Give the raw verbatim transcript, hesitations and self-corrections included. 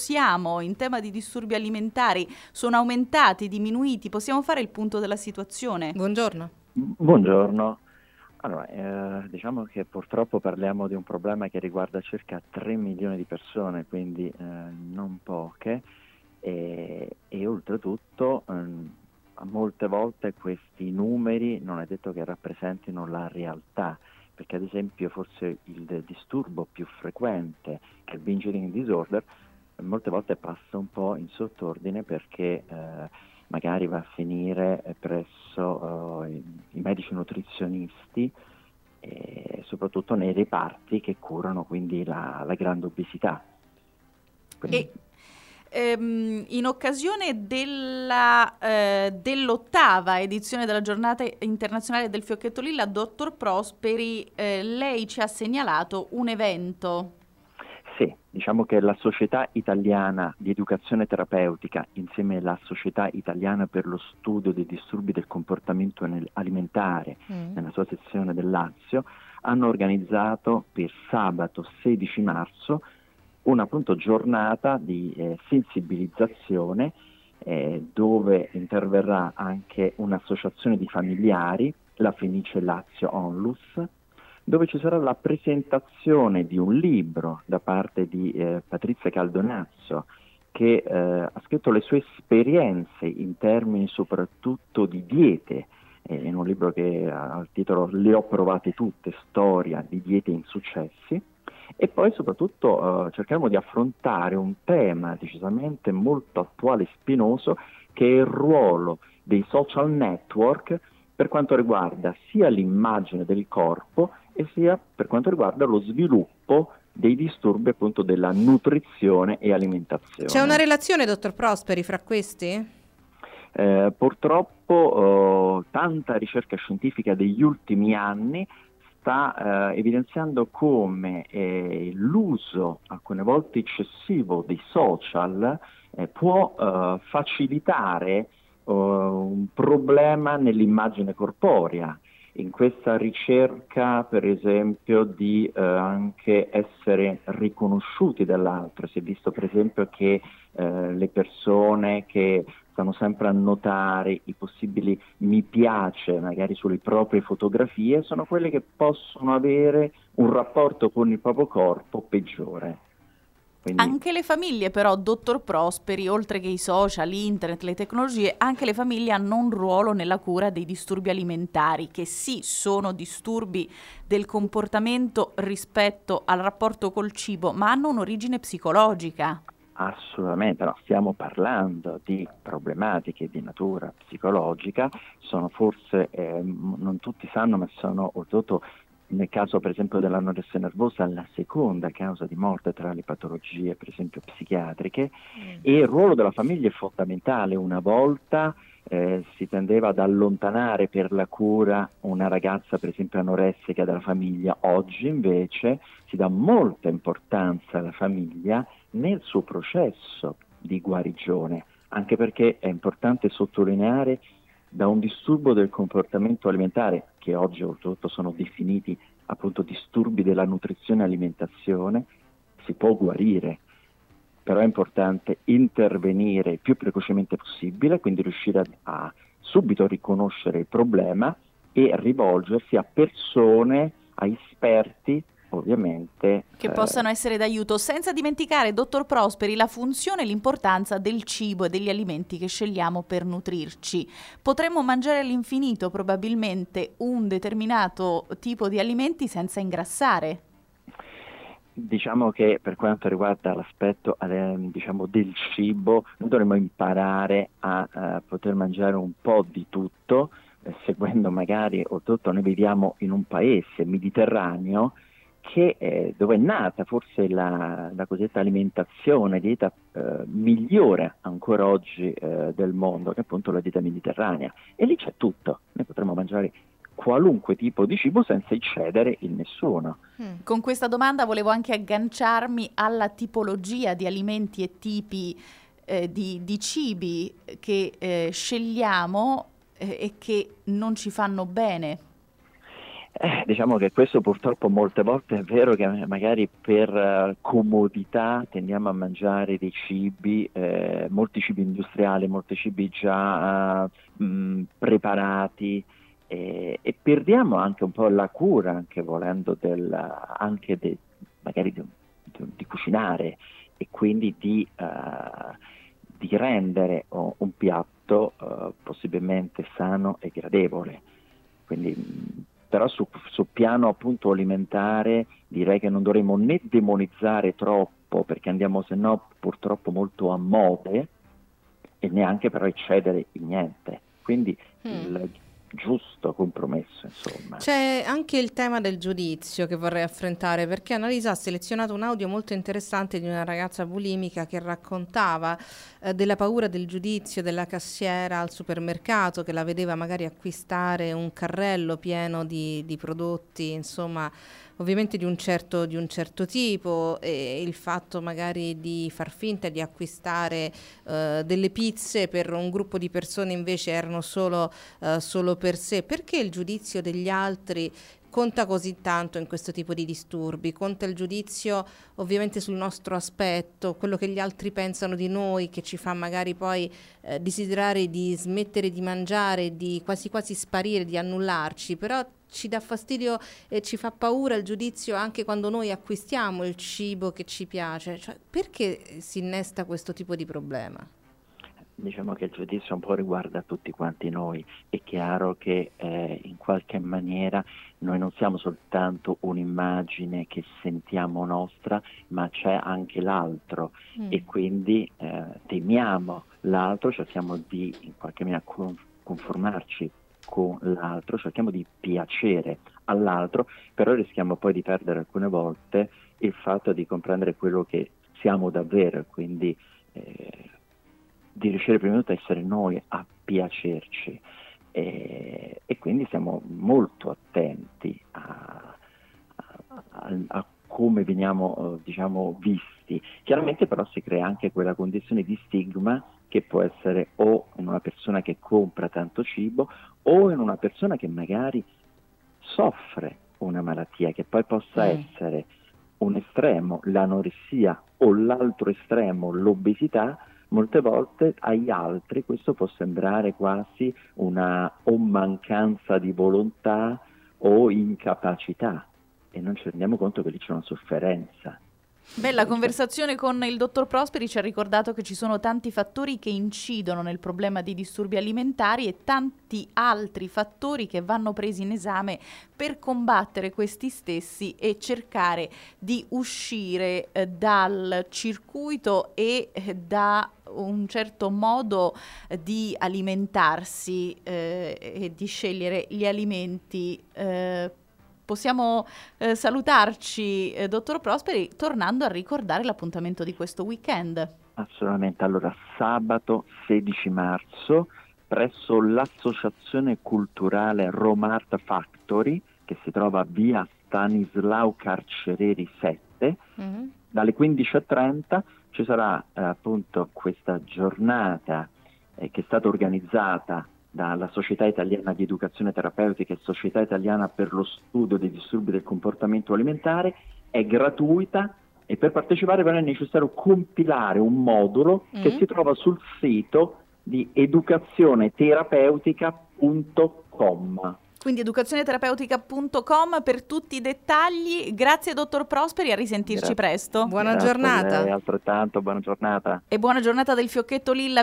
siamo in tema di disturbi alimentari? Sono aumentati, diminuiti? Possiamo fare il punto della situazione? Buongiorno. Buongiorno. Allora, eh, diciamo che purtroppo parliamo di un problema che riguarda circa tre milioni di persone, quindi eh, non poche, e, e oltretutto eh, molte volte questi numeri non è detto che rappresentino la realtà, perché ad esempio forse il disturbo più frequente, che è il binge eating disorder, molte volte passa un po' in sottordine perché eh, magari va a finire presso uh, i, i medici nutrizionisti e soprattutto nei reparti che curano quindi la, la grande obesità. Quindi... E ehm, in occasione della, eh, dell'ottava edizione della Giornata Internazionale del Fiocchetto Lilla, dottor Prosperi, eh, lei ci ha segnalato un evento. Sì, diciamo che la Società Italiana di Educazione Terapeutica, insieme alla Società Italiana per lo Studio dei Disturbi del Comportamento Alimentare, mm. nella sua sezione del Lazio, hanno organizzato per sabato sedici marzo una appunto giornata di eh, sensibilizzazione eh, dove interverrà anche un'associazione di familiari, la Fenice Lazio Onlus, dove ci sarà la presentazione di un libro da parte di eh, Patrizia Caldonazzo, che eh, ha scritto le sue esperienze in termini soprattutto di diete, eh, in un libro che ha il titolo Le ho provate tutte, storia di diete insuccessi, e poi soprattutto eh, cerchiamo di affrontare un tema decisamente molto attuale e spinoso, che è il ruolo dei social network per quanto riguarda sia l'immagine del corpo e sia per quanto riguarda lo sviluppo dei disturbi appunto della nutrizione e alimentazione. C'è una relazione, dottor Prosperi, fra questi? Eh, purtroppo eh, tanta ricerca scientifica degli ultimi anni sta eh, evidenziando come eh, l'uso alcune volte eccessivo dei social eh, può eh, facilitare uh, un problema nell'immagine corporea. In questa ricerca, per esempio, di eh, anche essere riconosciuti dall'altro, si è visto per esempio che eh, le persone che stanno sempre a notare i possibili mi piace magari sulle proprie fotografie sono quelle che possono avere un rapporto con il proprio corpo peggiore. Quindi... Anche le famiglie però, dottor Prosperi, oltre che i social, internet, le tecnologie, anche le famiglie hanno un ruolo nella cura dei disturbi alimentari, che sì, sono disturbi del comportamento rispetto al rapporto col cibo, ma hanno un'origine psicologica. Assolutamente, no, stiamo parlando di problematiche di natura psicologica, sono forse, eh, non tutti sanno, ma sono oltretutto, nel caso per esempio dell'anoressia nervosa, la seconda causa di morte tra le patologie per esempio psichiatriche, mm. e il ruolo della famiglia è fondamentale. Una volta eh, si tendeva ad allontanare per la cura una ragazza per esempio anoressica dalla famiglia, oggi invece si dà molta importanza alla famiglia nel suo processo di guarigione, anche perché è importante sottolineare da un disturbo del comportamento alimentare, che oggi oltretutto sono definiti appunto disturbi della nutrizione e alimentazione, si può guarire, però è importante intervenire il più precocemente possibile, quindi riuscire a, a subito riconoscere il problema e rivolgersi a persone, a esperti, ovviamente, che eh, possano essere d'aiuto, senza dimenticare, dottor Prosperi, la funzione e l'importanza del cibo e degli alimenti che scegliamo per nutrirci. Potremmo mangiare all'infinito probabilmente un determinato tipo di alimenti senza ingrassare. Diciamo che per quanto riguarda l'aspetto eh, diciamo del cibo, noi dovremmo imparare a, a poter mangiare un po' di tutto, eh, seguendo magari, oltretutto noi viviamo in un paese mediterraneo, che eh, dove è nata forse la, la cosiddetta alimentazione, dieta eh, migliore ancora oggi eh, del mondo, che è appunto la dieta mediterranea, e lì c'è tutto, noi potremmo mangiare qualunque tipo di cibo senza eccedere in nessuno. Mm. Con questa domanda volevo anche agganciarmi alla tipologia di alimenti e tipi eh, di, di cibi che eh, scegliamo eh, e che non ci fanno bene. Eh, diciamo che questo purtroppo molte volte è vero che magari per uh, comodità tendiamo a mangiare dei cibi, eh, molti cibi industriali, molti cibi già uh, mh, preparati eh, e perdiamo anche un po' la cura, anche volendo, del, anche de, magari di, di, di cucinare e quindi di, uh, di rendere oh, un piatto uh, possibilmente sano e gradevole. Quindi mh, però su, sul piano appunto alimentare direi che non dovremmo né demonizzare troppo, perché andiamo se no purtroppo molto a mode, e neanche però eccedere in niente. Quindi mm. il giusto compromesso, insomma. C'è anche il tema del giudizio che vorrei affrontare, perché Annalisa ha selezionato un audio molto interessante di una ragazza bulimica che raccontava eh, della paura del giudizio della cassiera al supermercato, che la vedeva magari acquistare un carrello pieno di, di prodotti, insomma, ovviamente di un certo, di un certo tipo, e il fatto magari di far finta di acquistare eh, delle pizze per un gruppo di persone invece erano solo, eh, solo per sé. Perché il giudizio degli altri conta così tanto in questo tipo di disturbi? Conta il giudizio ovviamente sul nostro aspetto, quello che gli altri pensano di noi, che ci fa magari poi eh, desiderare di smettere di mangiare, di quasi quasi sparire, di annullarci, però ci dà fastidio e ci fa paura il giudizio anche quando noi acquistiamo il cibo che ci piace. Cioè, perché si innesta questo tipo di problema? Diciamo che il giudizio un po' riguarda tutti quanti noi. È chiaro che eh, in qualche maniera noi non siamo soltanto un'immagine che sentiamo nostra, ma c'è anche l'altro mm. e quindi eh, temiamo l'altro, cerchiamo di in qualche maniera conformarci con l'altro, cerchiamo di piacere all'altro, però rischiamo poi di perdere alcune volte il fatto di comprendere quello che siamo davvero, quindi eh, di riuscire prima di tutto a essere noi a piacerci e, e quindi siamo molto attenti a, a, a, a come veniamo diciamo visti. Chiaramente però si crea anche quella condizione di stigma che può essere o in una persona che compra tanto cibo o in una persona che magari soffre una malattia, che poi possa mm. essere un estremo, l'anoressia, o l'altro estremo, l'obesità. Molte volte agli altri questo può sembrare quasi una o mancanza di volontà o incapacità, e non ci rendiamo conto che lì c'è una sofferenza. Bella conversazione con il dottor Prosperi, ci ha ricordato che ci sono tanti fattori che incidono nel problema di disturbi alimentari e tanti altri fattori che vanno presi in esame per combattere questi stessi e cercare di uscire eh, dal circuito e eh, da un certo modo di alimentarsi eh, e di scegliere gli alimenti. eh, Possiamo eh, salutarci, eh, dottor Prosperi, tornando a ricordare l'appuntamento di questo weekend. Assolutamente. Allora, sabato sedici marzo presso l'Associazione Culturale Romart Factory, che si trova a via Stanislao Carcereri sette, mm-hmm. dalle quindici e trenta ci sarà eh, appunto questa giornata eh, che è stata organizzata dalla Società Italiana di Educazione Terapeutica e Società Italiana per lo Studio dei Disturbi del Comportamento Alimentare. È gratuita e per partecipare però è necessario compilare un modulo mm. che si trova sul sito di educazioneterapeutica punto com. Quindi educazioneterapeutica punto com per tutti i dettagli. Grazie dottor Prosperi, a risentirci Grazie. presto. Buona Grazie giornata. A lei, altrettanto, buona giornata. E buona giornata del fiocchetto lilla.